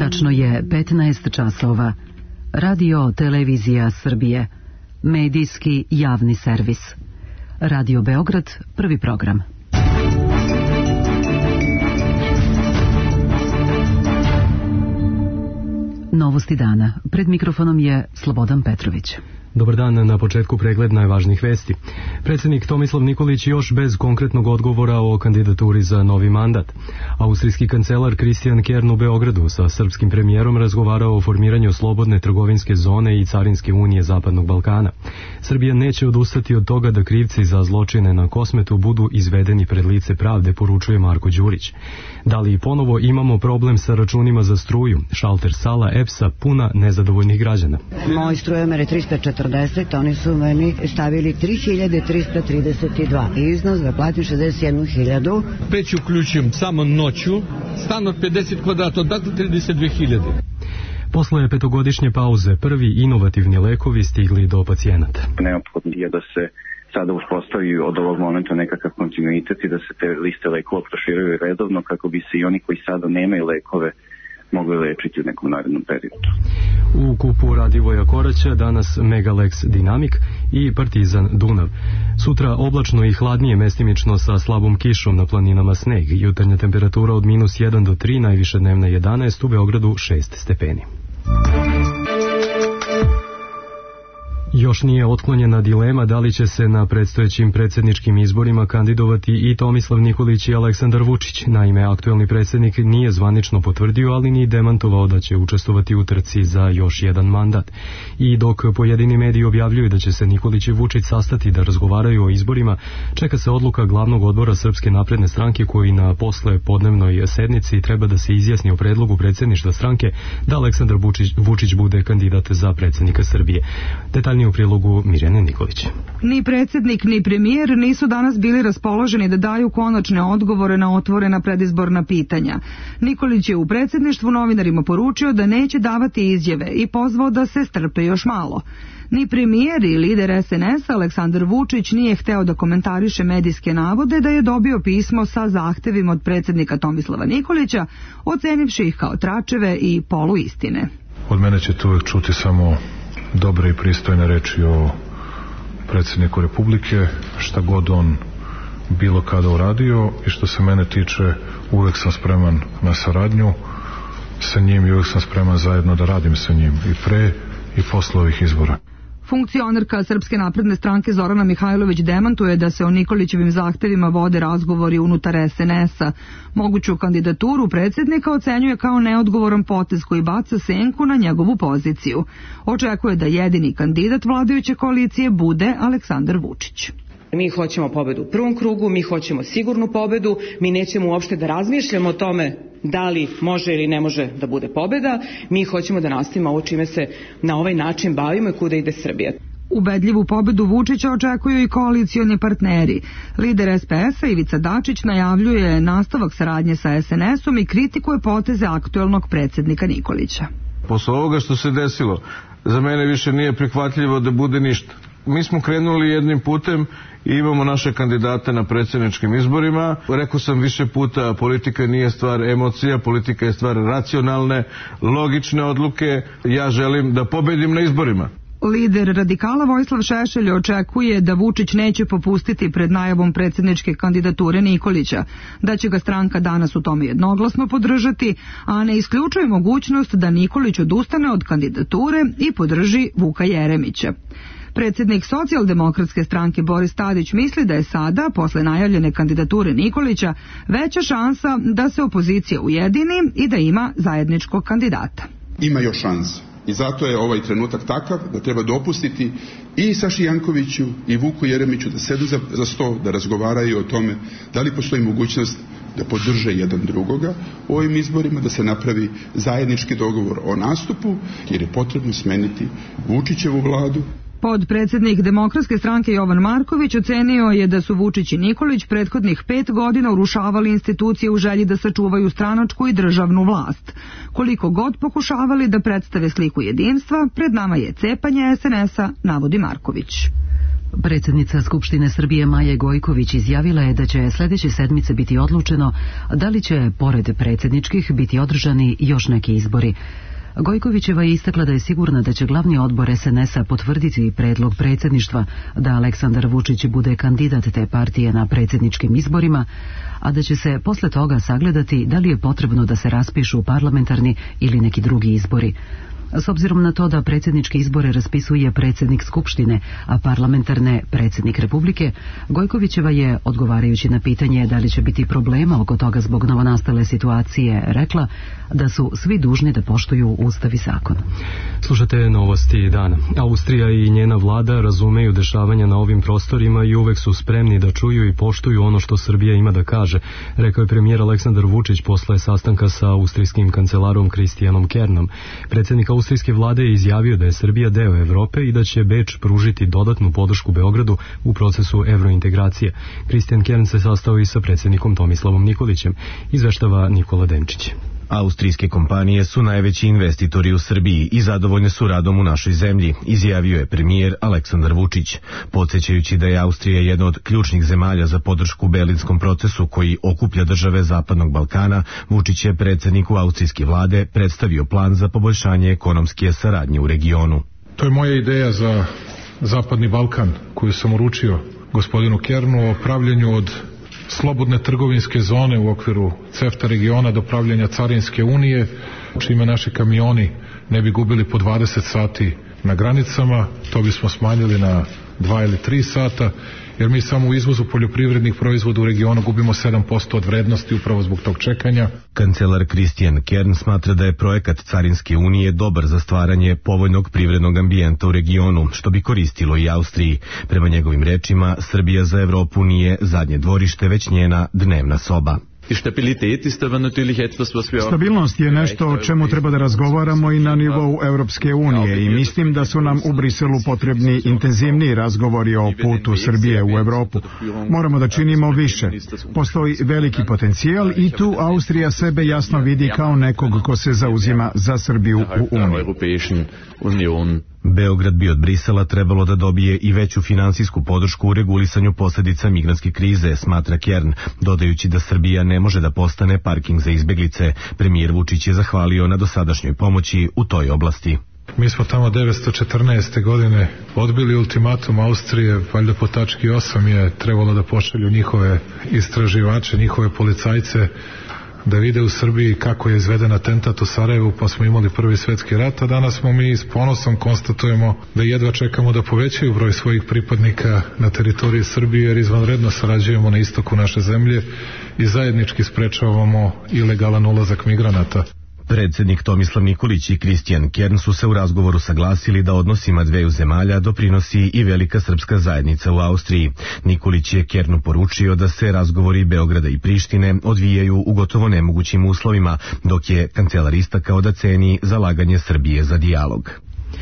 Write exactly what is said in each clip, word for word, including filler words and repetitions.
Tačno je petnaest časova. Radio Televizija Srbije. Medijski javni servis. Radio Beograd, prvi program. Novosti dana. Pred mikrofonom je Slobodan Petrović. Dobar dan, na početku pregled najvažnijih vesti. Predsjednik Tomislav Nikolić još bez konkretnog odgovora o kandidaturi za novi mandat. Austrijski kancelar Christian Kern u Beogradu sa srpskim premijerom razgovarao o formiranju slobodne trgovinske zone i carinske unije Zapadnog Balkana. Srbija neće odustati od toga da krivci za zločine na Kosmetu budu izvedeni pred lice pravde, poručuje Marko Đurić. Da li ponovo imamo problem sa računima za struju? Šalter sala E P S-a puna nezadovoljnih građana. Moj strujomer je trista četrdeset, oni su meni stavili tri hiljade trista trideset dva. Iznos da platim šezdeset jednu hiljadu. Peć uključujem samo noću, stan od pedeset kvadrata, odatle trideset dve hiljade. Posle petogodišnje pauze prvi inovativni lekovi stigli do pacijenata. Neophodno je da se sada uspostavi od ovog momenta nekakav kontinuitet i da se te liste lekova proširuju redovno kako bi se i oni koji sada nemaju lekove mogli lečiti u nekom narednom periodu. U kupu Radivoja Koraća danas Megalex Dinamik i Partizan Dunav. Sutra oblačno i hladnije, mestimično sa slabom kišom, na planinama sneg. Jutarnja temperatura od minus jedan do tri, najviše dnevna jedanaest, u Beogradu šest stepeni. Još nije otklonjena dilema da li će se na predstojećim predsjedničkim izborima kandidovati i Tomislav Nikolić i Aleksandar Vučić. Naime, aktuelni predsjednik nije zvanično potvrdio, ali ni demantovao da će učestvovati u trci za još jedan mandat. I dok pojedini mediji objavljuju da će se Nikolić i Vučić sastati da razgovaraju o izborima, čeka se odluka glavnog odbora Srpske napredne stranke koji na posle podnevnoj sednici treba da se izjasni o predlogu predsjedništva stranke da Aleksandar Vučić, Vučić bude kandidat za predsjednika Srbije. Detaljnije u prilogu Mirjane Nikolić. Ni predsjednik ni premijer nisu danas bili raspoloženi da daju konačne odgovore na otvorena predizborna pitanja. Nikolić je u predsjedništvu novinarima poručio da neće davati izjave i pozvao da se strpe još malo. Ni premijer i lider S N S-a Aleksandar Vučić nije hteo da komentariše medijske navode da je dobio pismo sa zahtevima od predsjednika Tomislava Nikolića, ocenivši ih kao tračeve i poluistine. Od mene ćete uvek čuti samo dobre i pristojne reči o predsjedniku Republike, šta god on bilo kada uradio, i što se mene tiče uvek sam spreman na saradnju sa njim i uvek sam spreman zajedno da radim sa njim i pre i posle ovih izbora. Funkcionerka Srpske napredne stranke Zorana Mihajlović demantuje da se o Nikolićevim zahtevima vode razgovori unutar S N S-a. Moguću kandidaturu predsjednika ocenjuje kao neodgovoran potez koji baca senku na njegovu poziciju. Očekuje da jedini kandidat vladajuće koalicije bude Aleksandar Vučić. Mi hoćemo pobedu u prvom krugu, mi hoćemo sigurnu pobedu, mi nećemo uopšte da razmišljamo o tome da li može ili ne može da bude pobeda, mi hoćemo da nastavimo ovo čime se na ovaj način bavimo i kuda ide Srbija. Ubedljivu pobedu Vučića očekuju i koalicioni partneri. Lider S P S-a Ivica Dačić najavljuje nastavak saradnje sa S N S-om i kritikuje poteze aktuelnog predsjednika Nikolića. Posle ovoga što se desilo, za mene više nije prihvatljivo da bude ništa. Mi smo krenuli jednim putem i imamo naše kandidate na predsjedničkim izborima. Rekao sam više puta, politika nije stvar emocija, politika je stvar racionalne, logične odluke. Ja želim da pobedim na izborima. Lider radikala Vojislav Šešelj očekuje da Vučić neće popustiti pred najavom predsjedničke kandidature Nikolića, da će ga stranka danas u tome jednoglasno podržati, a ne isključuje mogućnost da Nikolić odustane od kandidature i podrži Vuka Jeremića. Predsjednik Socijaldemokratske stranke Boris Tadić misli da je sada, posle najavljene kandidature Nikolića, veća šansa da se opozicija ujedini i da ima zajedničkog kandidata. Ima još šansa. I zato je ovaj trenutak takav da treba dopustiti i Saši Jankoviću i Vuku Jeremiću da sedu za, za sto, da razgovaraju o tome da li postoji mogućnost da podrže jedan drugoga u ovim izborima, da se napravi zajednički dogovor o nastupu, jer je potrebno smeniti Vučićevu vladu. Podpredsjednik Demokratske stranke Jovan Marković ocenio je da su Vučić i Nikolić prethodnih pet godina urušavali institucije u želji da sačuvaju stranačku i državnu vlast. Koliko god pokušavali da predstave sliku jedinstva, pred nama je cepanje S N S-a, navodi Marković. Predsjednica Skupštine Srbije Maja Gojković izjavila je da će sljedeće sedmice biti odlučeno da li će, pored predsjedničkih, biti održani još neki izbori. Gojkovićeva je istakla da je sigurna da će glavni odbor es en es-a potvrditi predlog predsjedništva da Aleksandar Vučić bude kandidat te partije na predsjedničkim izborima, a da će se posle toga sagledati da li je potrebno da se raspišu parlamentarni ili neki drugi izbori. S obzirom na to da predsjedničke izbore raspisuje predsjednik Skupštine, a parlamentarne predsjednik Republike, Gojkovićeva je, odgovarajući na pitanje da li će biti problema oko toga zbog novonastale situacije, rekla da su svi dužni da poštuju ustav i zakon. Slušate novosti dana. Austrija i njena vlada razumeju dešavanja na ovim prostorima i uvek su spremni da čuju i poštuju ono što Srbija ima da kaže, rekao je premijer Aleksandar Vučić posle sastanka sa austrijskim kancelarom Kristijanom Kernom. Predsjednik austrijske vlade je izjavio da je Srbija deo Evrope i da će Beč pružiti dodatnu podršku Beogradu u procesu evrointegracije. Kristijan Kern se sastao i sa predsjednikom Tomislavom Nikolićem, izveštava Nikola Demčić. Austrijske kompanije su najveći investitori u Srbiji i zadovoljne su radom u našoj zemlji, izjavio je premijer Aleksandar Vučić, podsjećajući da je Austrija jedna od ključnih zemalja za podršku berlinskom procesu koji okuplja države Zapadnog Balkana. Vučić je predsjedniku austrijske vlade predstavio plan za poboljšanje ekonomske saradnje u regionu. To je moja ideja za Zapadni Balkan koju sam uručio gospodinu Kernu o pravljenju od slobodne trgovinske zone u okviru CEFTA regiona do pravljenja Carinske unije, čime naši kamioni ne bi gubili po dvadeset sati na granicama, to bismo smanjili na dva ili tri sata, jer mi samo u izvozu poljoprivrednih proizvoda u regionu gubimo sedam posto od vrednosti upravo zbog tog čekanja. Kancelar Kristijan Kern smatra da je projekat Carinske unije dobar za stvaranje povoljnog privrednog ambijenta u regionu, što bi koristilo i Austriji. Prema njegovim rečima, Srbija za Evropu nije zadnje dvorište, već njena dnevna soba. Stabilnost je nešto o čemu treba da razgovaramo i na nivou Evropske unije i mislim da su nam u Briselu potrebni intenzivniji razgovori o putu Srbije u Evropu. Moramo da činimo više. Postoji veliki potencijal i tu Austrija sebe jasno vidi kao nekog ko se zauzima za Srbiju u Uniji. Beograd bi od Brisela trebalo da dobije i veću finansijsku podršku u regulisanju posljedica migrantske krize, smatra Kern, dodajući da Srbija ne može da postane parking za izbeglice. Premijer Vučić je zahvalio na dosadašnjoj pomoći u toj oblasti. Mi smo tamo devetsto četrnaeste. godine odbili ultimatum Austrije, valjda po tački osam je trebalo da pošalju njihove istraživače, njihove policajce, da vide u Srbiji kako je izveden atentat u Sarajevu, pa smo imali prvi svjetski rat, a danas smo mi s ponosom konstatujemo da jedva čekamo da povećaju broj svojih pripadnika na teritoriji Srbije, jer izvanredno sarađujemo na istoku naše zemlje i zajednički sprečavamo ilegalan ulazak migranata. Predsjednik Tomislav Nikolić i Kristijan Kern su se u razgovoru saglasili da odnosima dveju zemalja doprinosi i velika srpska zajednica u Austriji. Nikolić je Kernu poručio da se razgovori Beograda i Prištine odvijaju u gotovo nemogućim uslovima, dok je kancelar istakao da ceni zalaganje Srbije za dijalog.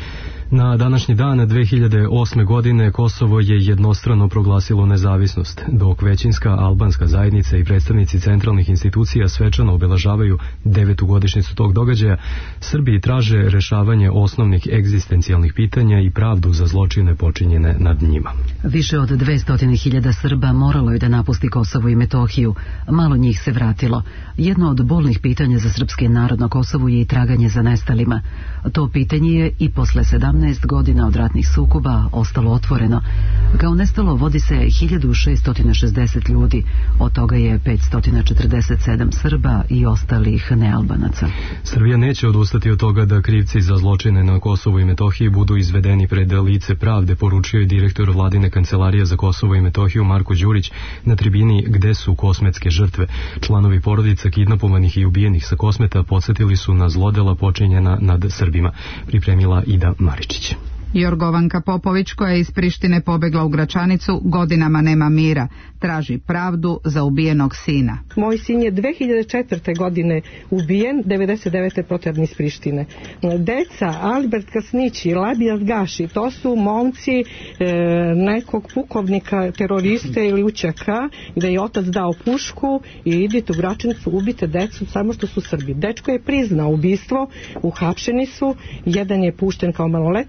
Na današnji dan dve hiljade osme. godine Kosovo je jednostrano proglasilo nezavisnost, dok većinska albanska zajednica i predstavnici centralnih institucija svečano obeležavaju devetu godišnjicu tog događaja. Srbiji traže rešavanje osnovnih egzistencijalnih pitanja i pravdu za zločine počinjene nad njima. Više od dvesta hiljada Srba moralo je da napusti Kosovo i Metohiju. Malo njih se vratilo. Jedno od bolnih pitanja za srpski narod na Kosovu je i traganje za nestalima. To pitanje je i posle sedamnaest godina od ratnih sukoba ostalo otvoreno. Kao nestalo vodi se hiljadu šeststo šezdeset ljudi, od toga je petsto četrdeset sedam Srba i ostalih nealbanaca. Srbija neće odustati od toga da krivci za zločine na Kosovu i Metohiji budu izvedeni pred lice pravde, poručio je direktor vladine kancelarije za Kosovo i Metohiju Marko Đurić na tribini Gde su kosmetske žrtve. Članovi porodica kidnapovanih i ubijenih sa Kosmeta podsjetili su na zlodela počinjena nad Srbima. Pripremila Ida Maričić. Jorgovanka Popović, koja je iz Prištine pobegla u Gračanicu, godinama nema mira. Traži pravdu za ubijenog sina. Moj sin je dve hiljade četvrte. godine ubijen, devedeset devete proterani iz Prištine. Deca, Albert Kasnić i Labijas Gaši, to su momci e, nekog pukovnika, teroriste ili učaka, gde je otac dao pušku i idite u Gračanicu, ubite decu samo što su Srbi. Dečko je priznao ubistvo, uhapšeni su, jedan je pušten kao maloletnik, a jedan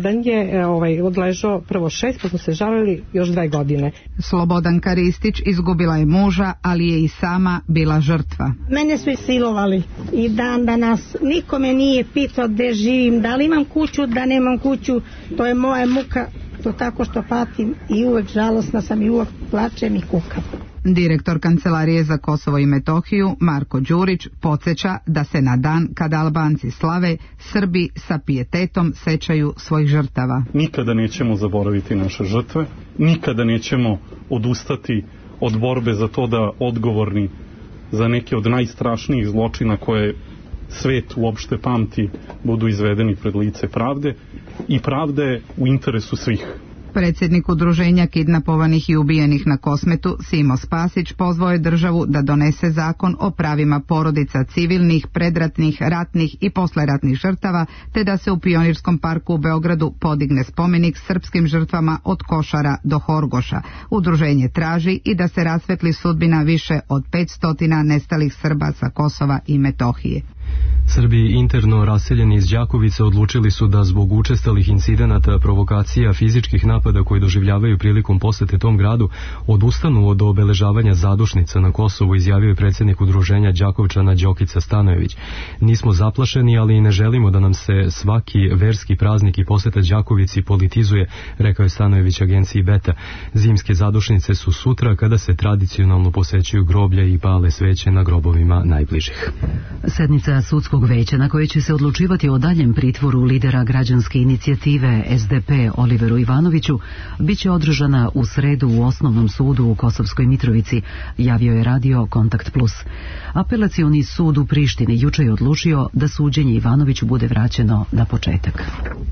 Slobodan je ovaj, odležao prvo šest, pa smo se žalili još dve godine. Slobodanka Ristić izgubila je muža, ali je i sama bila žrtva. Mene su silovali i dan danas niko me nije pitao gde živim, da li imam kuću, da nemam kuću, to je moja muka, to tako što patim i uvek žalosna sam i uvek plačem i kukam. Direktor Kancelarije za Kosovo i Metohiju Marko Đurić podsjeća da se na dan kada Albanci slave, Srbi sa pijetetom sećaju svojih žrtava. Nikada nećemo zaboraviti naše žrtve, nikada nećemo odustati od borbe za to da odgovorni za neke od najstrašnijih zločina koje svet uopšte pamti budu izvedeni pred lice pravde i pravda je u interesu svih. Predsjednik udruženja kidnapovanih i ubijenih na Kosmetu Simo Spasić pozvao je državu da donese zakon o pravima porodica civilnih, predratnih, ratnih i posleratnih žrtava, te da se u Pionirskom parku u Beogradu podigne spomenik srpskim žrtvama od Košara do Horgoša. Udruženje traži i da se rasvetli sudbina više od petsto nestalih Srba sa Kosova i Metohije. Srbi interno raseljeni iz Đakovice odlučili su da zbog učestalih incidenata, provokacija, fizičkih napada koji doživljavaju prilikom posete tom gradu odustanu od obeležavanja zadušnica na Kosovu, izjavio je predsjednik udruženja Đakovčana Đokica Stanojević. Nismo zaplašeni, ali i ne želimo da nam se svaki verski praznik i poseta Đakovici politizuje, rekao je Stanojević agenciji Beta. Zimske zadušnice su sutra kada se tradicionalno posećuju groblja i pale sveće na grobovima najbližih. Sednica sudskog veća na kojoj će se odlučivati o daljem pritvoru lidera građanske inicijative S D P Oliveru Ivanoviću biće održana u sredu u Osnovnom sudu u Kosovskoj Mitrovici, javio je radio Kontakt Plus. Apelacioni sud u Prištini juče je odlučio da suđenje Ivanoviću bude vraćeno na početak.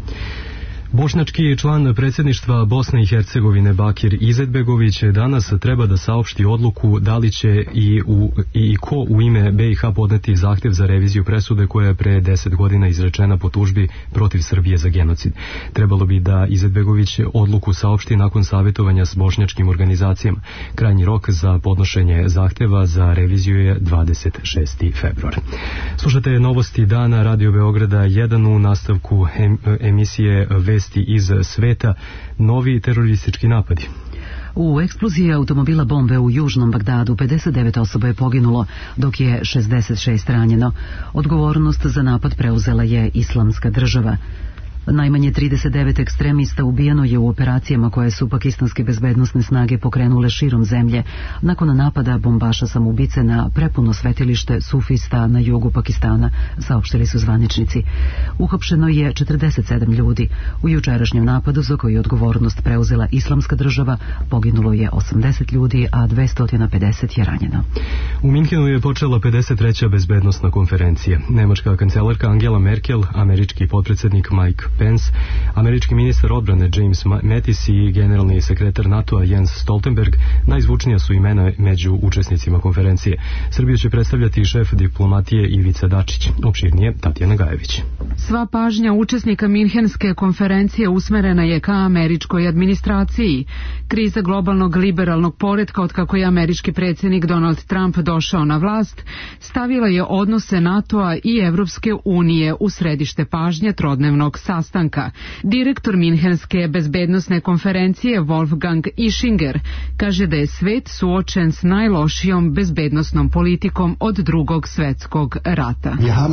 Bošnjački član predsjedništva Bosne i Hercegovine Bakir Izetbegović danas treba da saopšti odluku da li će i, u, i ko u ime B i H podneti zahtjev za reviziju presude koja je pre deset godina izrečena po tužbi protiv Srbije za genocid. Trebalo bi da Izetbegović odluku saopšti nakon savjetovanja s bošnjačkim organizacijama. Krajnji rok za podnošenje zahtjeva za reviziju je dvadeset šesti februar. Slušate novosti dana Radio Beograda jedan u nastavku em, emisije Vesti iz sveta, novi teroristički napadi. U eksploziji automobila bombe u južnom Bagdadu pedeset devet osoba je poginulo, dok je šezdeset šest ranjeno. Odgovornost za napad preuzela je Islamska država. Najmanje trideset devet ekstremista ubijeno je u operacijama koje su pakistanske bezbednosne snage pokrenule širom zemlje nakon napada bombaša samoubice na prepuno svetilište sufista na jugu Pakistana, saopštili su zvaničnici. Uhapšeno je četrdeset sedam ljudi. U jučerašnjem napadu za koji je odgovornost preuzela Islamska država poginulo je osamdeset ljudi, a dvesta pedeset je ranjeno. U Minhenu je počela pedeset treća bezbednosna konferencija. Nemačka kancelarka Angela Merkel, američki potpredsjednik Mike Pence, američki ministar odbrane James Mattis i generalni sekretar NATO-a Jens Stoltenberg najzvučnija su imena među učesnicima konferencije. Srbiju će predstavljati šef diplomatije Ivica Dačić. Opširnije Tatjana Gajević. Sva pažnja učesnika Minhenske konferencije usmerena je ka američkoj administraciji. Kriza globalnog liberalnog poretka od kako je američki predsjednik Donald Trump došao na vlast stavila je odnose NATO-a i Evropske unije u središte pažnje trodnevnog sastanka. Direktor Minhenske bezbednosne konferencije Wolfgang Ischinger kaže da je svet suočen s najlošijom bezbednosnom politikom od drugog svetskog rata.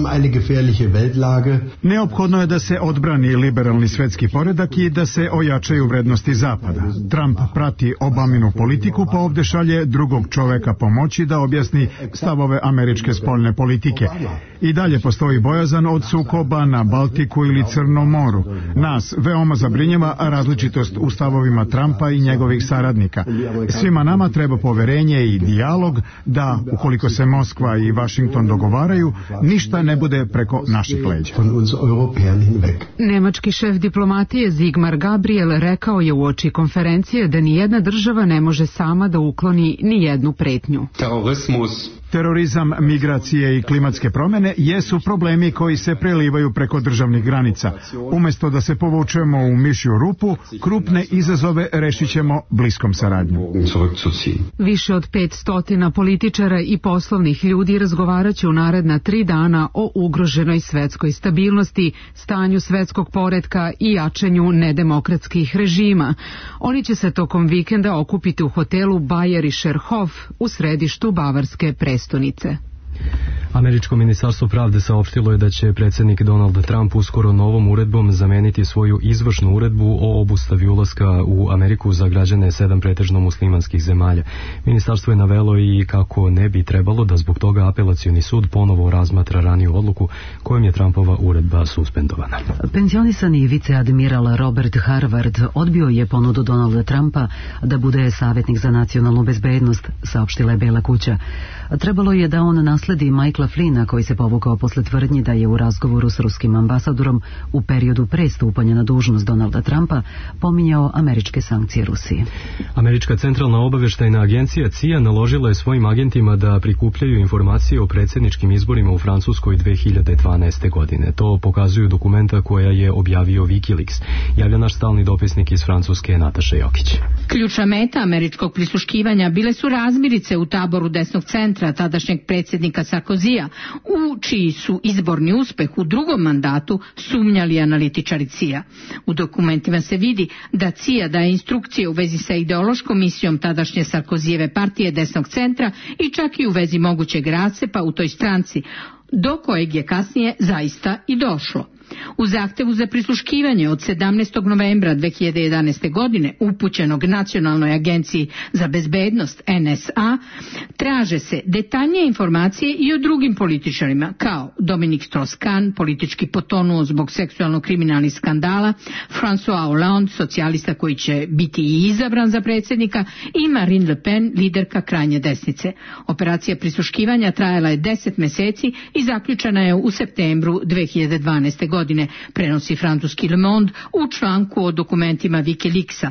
Neophodno je da se odbrani liberalni svetski poredak i da se ojačaju vrednosti Zapada. Trump prati Obaminu politiku pa ovdje šalje drugog čoveka pomoći da objasni stavove američke spoljne politike. I dalje postoji bojazan od sukoba na Baltiku ili Crnom moru. Nas veoma zabrinjava različitost u stavovima Trumpa i njegovih saradnika. Svima nama treba poverenje i dijalog da, ukoliko se Moskva i Vašington dogovaraju, ništa ne bude preko naših leđa. Nemački šef diplomatije Sigmar Gabriel rekao je uoči konferencije da nijedna država ne može sama da ukloni ni jednu pretnju. Terorizam, migracije i klimatske promene jesu problemi koji se prelivaju preko državnih granica. Umjesto da se povučemo u mišju rupu, krupne izazove rešit ćemo bliskom saradnjom. Više od petstotina političara i poslovnih ljudi razgovarat će u naredna tri dana o ugroženoj svetskoj stabilnosti, stanju svetskog poretka i jačanju nedemokratskih režima. Oni će se tokom vikenda okupiti u hotelu Bayerischer Hof u središtu Bavarske prestonice. Američko ministarstvo pravde saopštilo je da će predsjednik Donald Trump uskoro novom uredbom zameniti svoju izvršnu uredbu o obustavi ulaska u Ameriku za građane sedam pretežno muslimanskih zemalja. Ministarstvo je navelo i kako ne bi trebalo da zbog toga apelacioni sud ponovo razmatra raniju odluku kojom je Trumpova uredba suspendovana. Penzionisani viceadmiral Robert Harvard odbio je ponudu Donalda Trumpa da bude savjetnik za nacionalnu bezbednost, saopštila je Bela kuća. Trebalo je da on nasledi Michaela Flynna, koji se povukao posle tvrdnji da je u razgovoru s ruskim ambasadorom u periodu pre stupanja na dužnost Donalda Trumpa pominjao američke sankcije Rusiji. Američka centralna obaveštajna agencija C I A naložila je svojim agentima da prikupljaju informacije o predsjedničkim izborima u Francuskoj dve hiljade dvanaeste. godine. To pokazuju dokumenta koja je objavio Wikileaks, javlja naš stalni dopisnik iz Francuske Nataša Jokić. Ključna meta američkog prisluškivanja bile su razmirice u taboru desnog centra tadašnjeg predsjednika Sarkozija, u čiji su izborni uspeh u drugom mandatu sumnjali analitičari C I A. U dokumentima se vidi da C I A daje instrukcije u vezi sa ideološkom misijom tadašnje Sarkozijeve partije desnog centra i čak i u vezi mogućeg rascepa u toj stranci, do kojeg je kasnije zaista i došlo. U zahtevu za prisluškivanje od sedamnaestog novembra dve hiljade jedanaeste. godine upućenog Nacionalnoj agenciji za bezbednost N S A traže se detaljnije informacije i o drugim političarima kao Dominique Strauss-Kahn, politički potonuo zbog seksualno-kriminalnih skandala, François Hollande, socijalista koji će biti i izabran za predsjednika, i Marine Le Pen, liderka krajnje desnice. Operacija prisluškivanja trajala je deset meseci i zaključena je u septembru dve hiljade dvanaeste. godine, prenosi francuski Le Monde u članku o dokumentima Wikileaksa.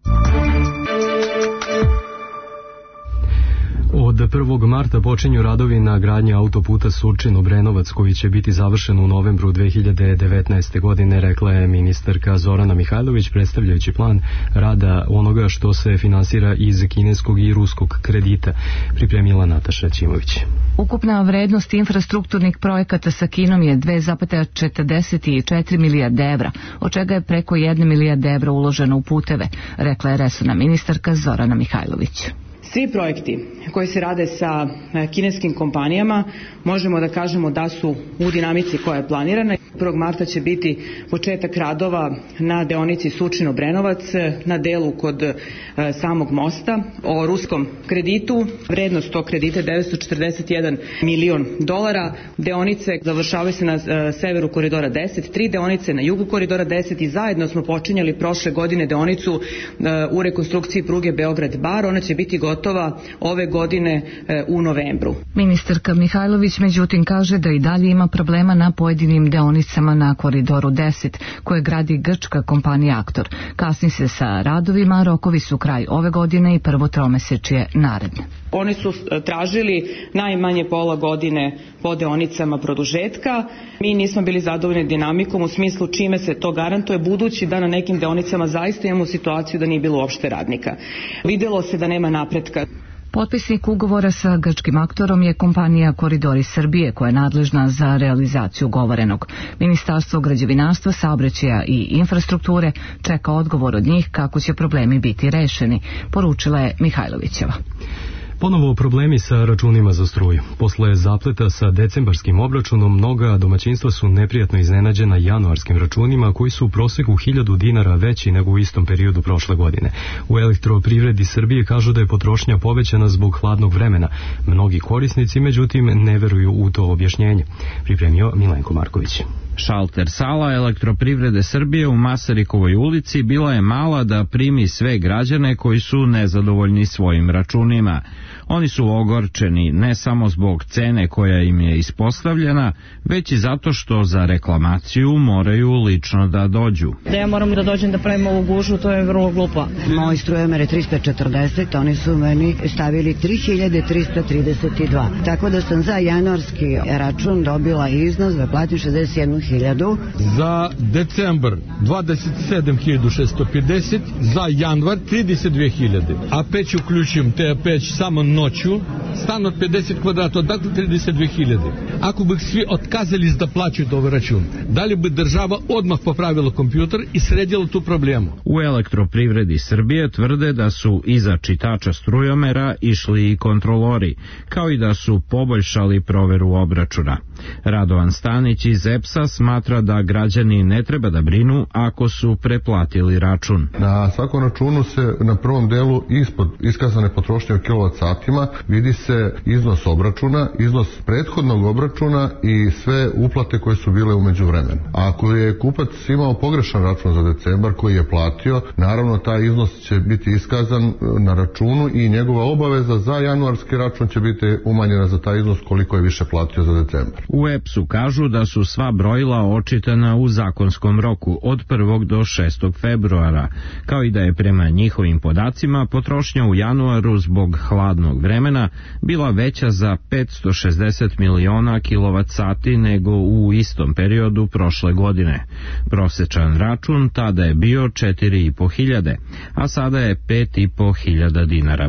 Od prvog marta počinju radovi na gradnji autoputa Surčin-Obrenovac, koji će biti završen u novembru dve hiljade devetnaeste. godine, rekla je ministarka Zorana Mihajlović, predstavljajući plan rada onoga što se finansira iz kineskog i ruskog kredita, pripremila Nataša Ćimović. Ukupna vrednost infrastrukturnih projekata sa Kinom je dve zarez četrdeset četiri milijarde evra, od čega je preko jedne milijarde evra uloženo u puteve, rekla je resorna ministarka Zorana Mihajlović. Svi projekti koji se rade sa kineskim kompanijama možemo da kažemo da su u dinamici koja je planirana. prvog marta će biti početak radova na deonici Surčin-Obrenovac, na delu kod e, samog mosta. O ruskom kreditu, vrednost tog kredita je devetsto četrdeset jedan milion dolara. Deonice završavaju se na e, severu koridora deset, tri deonice na jugu koridora deset i zajedno smo počinjali prošle godine deonicu e, u rekonstrukciji pruge Beograd-Bar. Ona će biti gotova ove godine e, u novembru. Ministarka Mihajlović međutim kaže da i dalje ima problema na pojedinim deonicama na koridoru deset koje gradi grčka kompanija Aktor. Kasni se sa radovima, rokovi su kraj ove godine i prvo tromesečje naredne. Oni su tražili najmanje pola godine po deonicama produžetka. Mi nismo bili zadovoljni dinamikom u smislu čime se to garantuje, budući da na nekim deonicama zaista imamo situaciju da nije bilo uopšte radnika. Vidjelo se da nema napretka. Potpisnik ugovora sa grčkim Aktorom je kompanija Koridori Srbije, koja je nadležna za realizaciju govorenog. Ministarstvo građevinarstva, saobraćaja i infrastrukture čeka odgovor od njih kako će problemi biti rešeni, poručila je Mihajlovićeva. Ponovo problemi sa računima za struju. Posle zapleta sa decembarskim obračunom, mnoga domaćinstva su neprijatno iznenađena januarskim računima koji su u proseku hiljadu dinara veći nego u istom periodu prošle godine. U Elektroprivredi Srbije kažu da je potrošnja povećana zbog hladnog vremena. Mnogi korisnici, međutim, ne veruju u to objašnjenje. Pripremio Milenko Marković. Šalter sala Elektroprivrede Srbije u Masarikovoj ulici bila je mala da primi sve građane koji su nezadovoljni svojim računima. Oni su ogorčeni ne samo zbog cene koja im je ispostavljena, već i zato što za reklamaciju moraju lično da dođu. Da ja moram da dođem da pravim ovu gužu, to je vrlo glupo. Moj strujomer je trista četrdeset, oni su meni stavili tri hiljade trista trideset dva. Tako da sam za januarski račun dobila iznos da platim šezdeset jednu hiljadu. Za decembar dvadeset sedam hiljada šesto pedeset, za januar trideset dve hiljade. A peć uključujem, te peć samo noću, stan od pedeset kvadrata, dakle trideset dve hiljade. Ako bi svi otkazali da plaćaju ovaj račun, da li bi država odmah popravila kompjuter i sredila tu problemu? U Elektroprivredi Srbije tvrde da su iza čitača strujomera išli i kontrolori, kao i da su poboljšali proveru obračuna. Radovan Stanić iz E P S-a smatra da građani ne treba da brinu ako su preplatili račun. Na svakom računu se na prvom delu ispod iskazane potrošnje u kilovat satima vidi se iznos obračuna, iznos prethodnog obračuna i sve uplate koje su bile umeđu vremenu. A ako je kupac imao pogrešan račun za decembar koji je platio, naravno taj iznos će biti iskazan na računu i njegova obaveza za januarski račun će biti umanjena za taj iznos koliko je više platio za decembar. U E P S-u kažu da su sva brojila očitana u zakonskom roku od prvog do šestog februara, kao i da je prema njihovim podacima potrošnja u januaru zbog hladnog vremena bila veća za petsto šezdeset miliona kilovat sati nego u istom periodu prošle godine. Prosečan račun tada je bio četiri i po hiljade, a sada je pet i po hiljada dinara.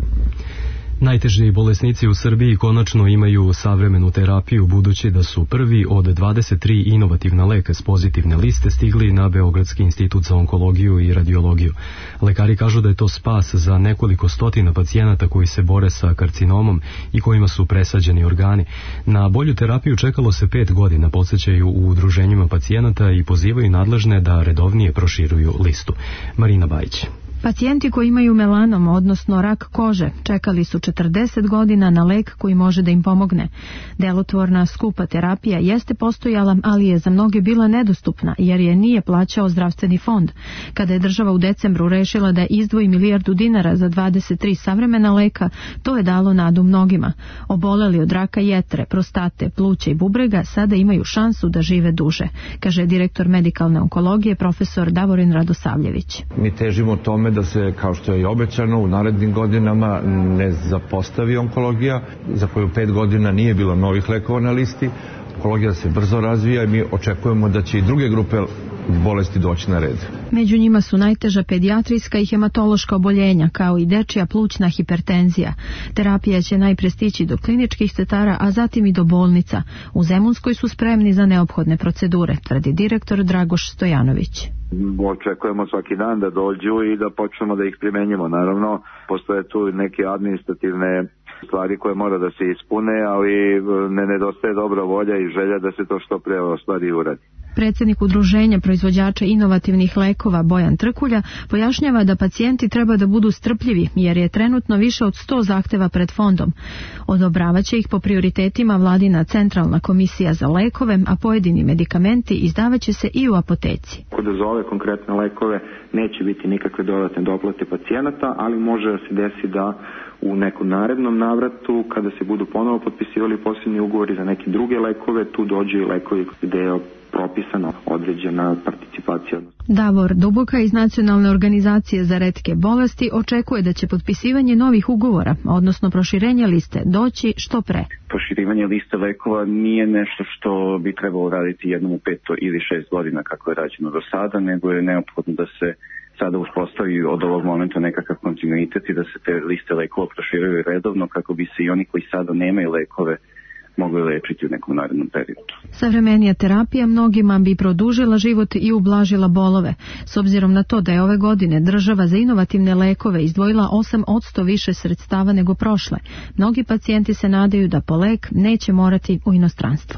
Najteži bolesnici u Srbiji konačno imaju savremenu terapiju, budući da su prvi od dvadeset tri inovativna leka s pozitivne liste stigli na Beogradski institut za onkologiju i radiologiju. Lekari kažu da je to spas za nekoliko stotina pacijenata koji se bore sa karcinomom i kojima su presađeni organi. Na bolju terapiju čekalo se pet godina, podsjećaju u udruženjima pacijenata i pozivaju nadležne da redovnije proširuju listu. Marina Bajić. Pacijenti koji imaju melanom, odnosno rak kože, čekali su četrdeset godina na lek koji može da im pomogne. Delotvorna, skupa terapija jeste postojala, ali je za mnoge bila nedostupna, jer je nije plaćao zdravstveni fond. Kada je država u decembru rešila da izdvoji milijardu dinara za dvadeset tri savremena leka, to je dalo nadu mnogima. Oboleli od raka jetre, prostate, pluća i bubrega sada imaju šansu da žive duže, kaže direktor medikalne onkologije profesor Davorin Radosavljević. Mi težimo tome da se, kao što je i obećano, u narednim godinama ne zapostavi onkologija, za koju pet godina nije bilo novih lekova na listi. Onkologija se brzo razvija i mi očekujemo da će i druge grupe bolesti doći na red. Među njima su najteža pedijatrijska i hematološka oboljenja, kao i dečija plućna hipertenzija. Terapija će najpre stići do kliničkih centara, a zatim i do bolnica. U Zemunskoj su spremni za neophodne procedure, tvrdi direktor Dragoš Stojanović. Očekujemo svaki dan da dođu i da počnemo da ih primenjimo. Naravno, postoje tu neke administrativne stvari koje mora da se ispune, ali ne nedostaje dobra volja i želja da se to što pre ostvari i uradi. Predsjednik udruženja proizvođača inovativnih lekova Bojan Trkulja pojašnjava da pacijenti treba da budu strpljivi, jer je trenutno više od sto zahteva pred fondom. Odobravaće ih po prioritetima vladina centralna komisija za lekove, a pojedini medikamenti izdavaće se i u apoteci. Kod za ove konkretne lekove neće biti nikakve dodatne doplate pacijenata, ali može da se desi da u nekom narednom navratu, kada se budu ponovo potpisivali posebni ugovori za neke druge lekove, tu dođu i lekovi gde je propisana određena participacija. Davor Duboka iz Nacionalne organizacije za retke bolesti očekuje da će potpisivanje novih ugovora, odnosno proširenje liste, doći što pre. Proširivanje liste lekova nije nešto što bi trebalo raditi jednom u pet ili šest godina kako je rađeno do sada, nego je neophodno da se sada uspostavi od ovog momenta nekakav kontinuitet i da se te liste lekova proširuju redovno kako bi se i oni koji sada nemaju lekove mogli lečiti u nekom narednom periodu. Savremenija terapija mnogima bi produžila život i ublažila bolove. S obzirom na to da je ove godine država za inovativne lekove izdvojila osam posto više sredstava nego prošle, mnogi pacijenti se nadaju da po lek neće morati u inostranstvo.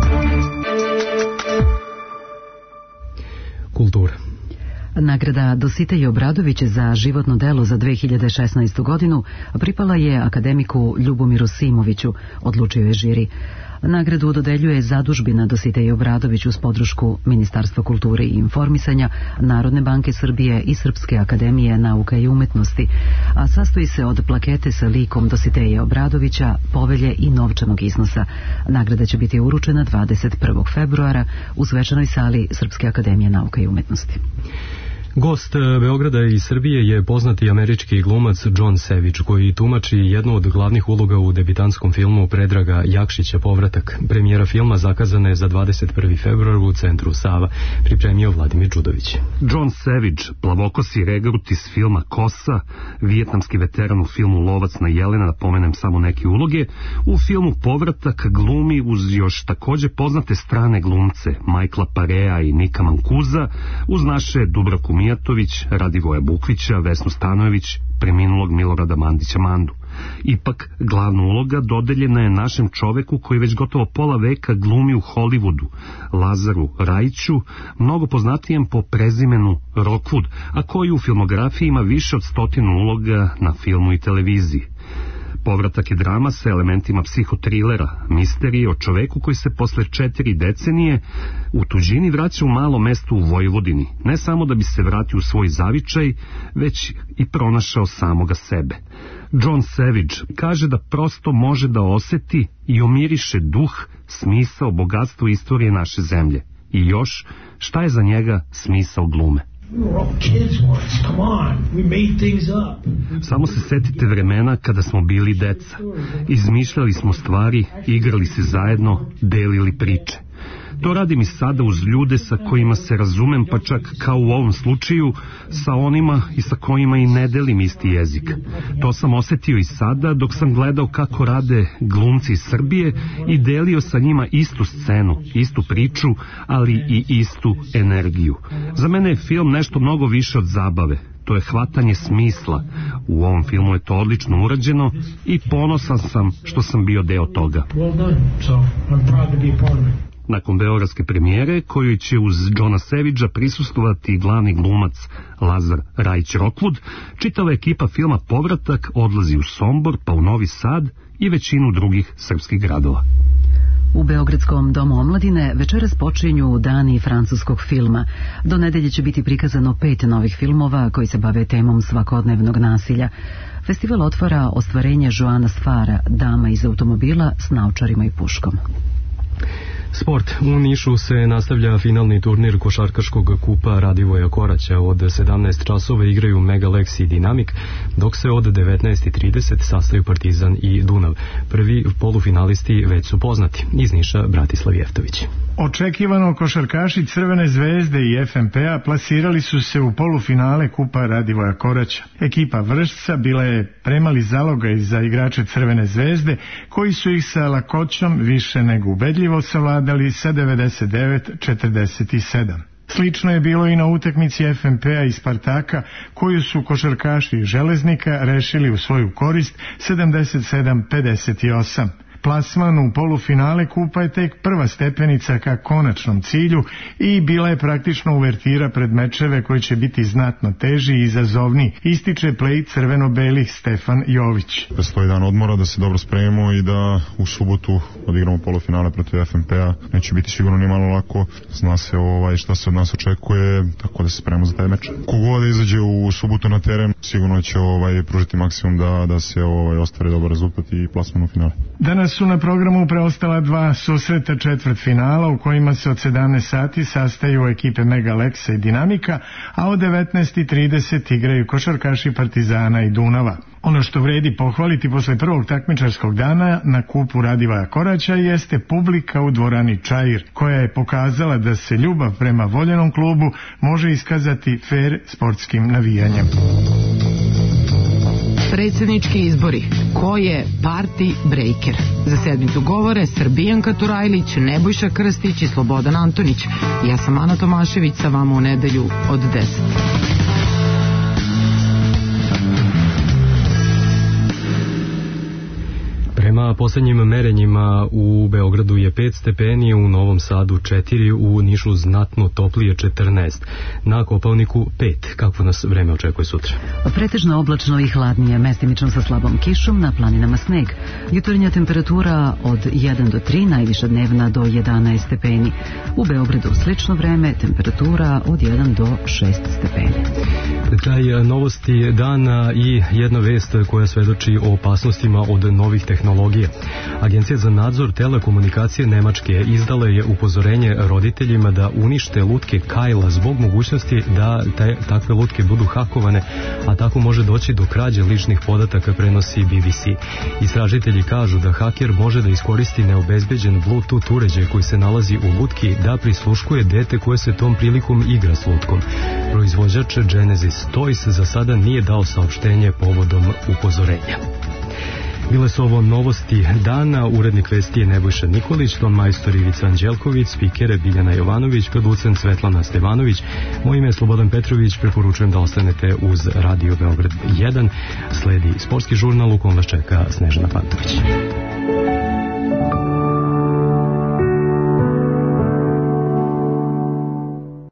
Kultura. Nagrada Dositej Obradović za životno delo za dve hiljade šesnaestu godinu pripala je akademiku Ljubomiru Simoviću, odlučio je žiri. Nagradu dodeljuje Zadužbina Dositej Obradović uz podršku Ministarstva kulture i informisanja, Narodne banke Srbije i Srpske akademije nauka i umetnosti, a sastoji se od plakete sa likom Dositeja Obradovića, povelje i novčanog iznosa. Nagrada će biti uručena dvadeset prvog februara u svečanoj sali Srpske akademije nauka i umetnosti. Gost Beograda i Srbije je poznati američki glumac John Savage, koji tumači jednu od glavnih uloga u debitantskom filmu Predraga Jakšića Povratak. Premijera filma zakazana je za dvadeset prvi februar u centru Sava, pripremio Vladimir Đudović. John Savage, plavokosi regrut iz filma Kosa, vijetnamski veteran u filmu Lovac na jelena, da pomenem samo neke uloge, u filmu Povratak glumi uz još takođe poznate strane glumce Michaela Parea i Nika Mancuza, uz naše Dubravku Mijatović, Radivoja Bukvića, Vesnu Stanojević, preminulog Milorada Mandića Mandu. Ipak, glavna uloga dodeljena je našem čoveku koji već gotovo pola veka glumi u Hollywoodu, Lazaru Rajiću, mnogo poznatijem po prezimenu Rockwood, a koji u filmografiji ima više od stotinu uloga na filmu i televiziji. Povratak je drama sa elementima psihotrilera, misterije o čoveku koji se posle četiri decenije u tuđini vraća u malo mesto u Vojvodini, ne samo da bi se vratio u svoj zavičaj, već i pronašao samoga sebe. John Savage kaže da prosto može da oseti i omiriše duh, smisao, bogatstvo istorije naše zemlje. I još, šta je za njega smisao glume? Samo se setite vremena kada smo bili deca. Izmišljali smo stvari, igrali se zajedno, delili priče. To radim i sada uz ljude sa kojima se razumem, pa čak kao u ovom slučaju, sa onima i sa kojima i ne delim isti jezik. To sam osetio i sada dok sam gledao kako rade glumci iz Srbije i delio sa njima istu scenu, istu priču, ali i istu energiju. Za mene je film nešto mnogo više od zabave. To je hvatanje smisla. U ovom filmu je to odlično urađeno i ponosan sam što sam bio deo toga. Nakon beogradske premijere, kojoj će uz Johna Savagea prisustvovati glavni glumac Lazar Rajić Rockwood, čitava ekipa filma Povratak odlazi u Sombor, pa u Novi Sad i većinu drugih srpskih gradova. U Beogradskom domu omladine večeras počinju dani francuskog filma. Do nedelje će biti prikazano pet novih filmova koji se bave temom svakodnevnog nasilja. Festival otvara ostvarenje Joana Sfara, dama iz automobila s naočarima i puškom. Sport. U Nišu se nastavlja finalni turnir košarkaškog kupa Radivoja Koraća. Od sedamnaest časova igraju Megalex i Dinamik, dok se od devetnaest i trideset sastaju Partizan i Dunav. Prvi polufinalisti već su poznati. Iz Niša Bratislav Jeftović. Očekivano košarkaši Crvene zvezde i F M P-a plasirali su se u polufinale kupa Radivoja Koraća. Ekipa Vršca bila je premali zalogaj za igrače Crvene zvezde, koji su ih sa lakoćom više nego ubedljivo savladali sa devedeset devet četrdeset sedam. Slično je bilo i na utakmici F M P-a i Spartaka, koju su košarkaši Železnika rešili u svoju korist sedamdeset sedam pedeset osam. Plasman u polufinale kupa je tek prva stepenica ka konačnom cilju i bila je praktično uvertira pred mečeve koji će biti znatno teži i izazovniji, ističe play crveno-beli Stefan Jović. Prestoji dan odmora da se dobro spremimo i da u subotu odigramo polufinale protiv F M P-a. Neće biti sigurno ni malo lako, zna se ovaj, šta se od nas očekuje, tako da se spremimo za taj meč. Kogo da izađe u subotu na teren, sigurno će ovaj, pružiti maksimum da, da se ovaj, ostvari dobar rezultat i plasman u finale. Danas su na programu preostala dva susreta četvrtfinala u kojima se od sedamnaest sati sastaju ekipe Megalexa i Dinamika, a od devetnaest i trideset igraju košarkaši Partizana i Dunava. Ono što vredi pohvaliti posle prvog takmičarskog dana na kupu Radivoja Koraća jeste publika u dvorani Čair, koja je pokazala da se ljubav prema voljenom klubu može iskazati fer sportskim navijanjem. Predsjednički izbori. Ko je party breaker? Za sedmicu govore Srbijanka Turajlić, Nebojša Krstić i Slobodan Antonić. Ja sam Ana Tomašević, sa vama u nedelju od deset. Prema Prema posljednjim merenjima u Beogradu je pet stepeni, u Novom Sadu četiri, u Nišu znatno toplije četrnaest, na Kopaoniku pet. Kakvo nas vreme očekuje sutra? Pretežno oblačno i hladnije, mestimično sa slabom kišom, na planinama sneg. Jutarnja temperatura od jedan do tri, najviša dnevna do jedanaest stepeni. U Beogradu slično vreme, temperatura od jedan do šest stepeni. Kraj novosti dana i jedna vest koja svedoči o opasnostima od novih tehnologija. Agencija za nadzor telekomunikacije Nemačke izdala je upozorenje roditeljima da unište lutke Kajla zbog mogućnosti da te, takve lutke budu hakovane, a tako može doći do krađe ličnih podataka, prenosi B B C. Istražitelji kažu da haker može da iskoristi neobezbeđen Bluetooth uređaj koji se nalazi u lutki da prisluškuje dete koje se tom prilikom igra s lutkom. Proizvođač Genesis Toys za sada nije dao saopštenje povodom upozorenja. Bile su ovo novosti dana, urednik vesti je Nebojša Nikolić, ton majstor Ivica Anđelković, spikere Biljana Jovanović, producent Svetlana Stevanović. Moje ime je Slobodan Petrović, preporučujem da ostanete uz Radio Beograd jedan. Sledi sportski žurnal u kom vas čeka Snežana Pantović.